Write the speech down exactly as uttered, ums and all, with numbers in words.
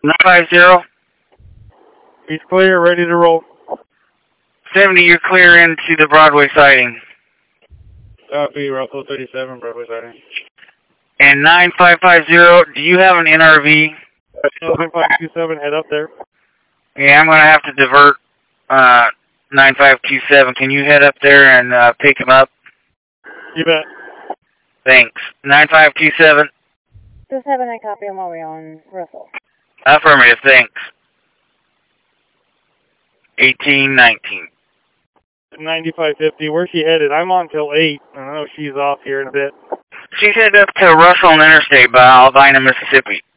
nine five zero. He's clear, ready to roll. seventy, you're clear into the Broadway siding. Copy, Russell thirty-seven, Broadway siding. And nine five five zero, do you have an N R V? nine five two seven, head up there. Yeah, I'm going to have to divert uh, nine five two seven. Can you head up there and uh, pick him up? You bet. Thanks. nine five two seven. two seven, I copy. I'm already on Russell. Affirmative, thanks. eighteen nineteen. ninety-five fifty, where's she headed? I'm on till eight. I know she's off here in a bit. She's headed up to Russell Interstate by Albina, Mississippi.